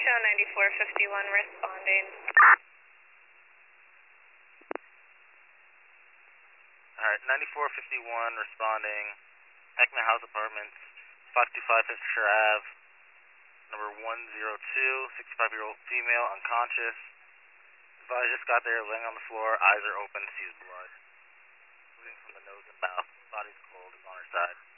show 9451 responding. Alright, 9451 responding. Heckman House Apartments, 525 Fisher Ave, number 102, 65-year-old female, unconscious. I just got there, laying on the floor, eyes are open, sees blood. Bleeding from the nose and mouth, body's cold, is on her side.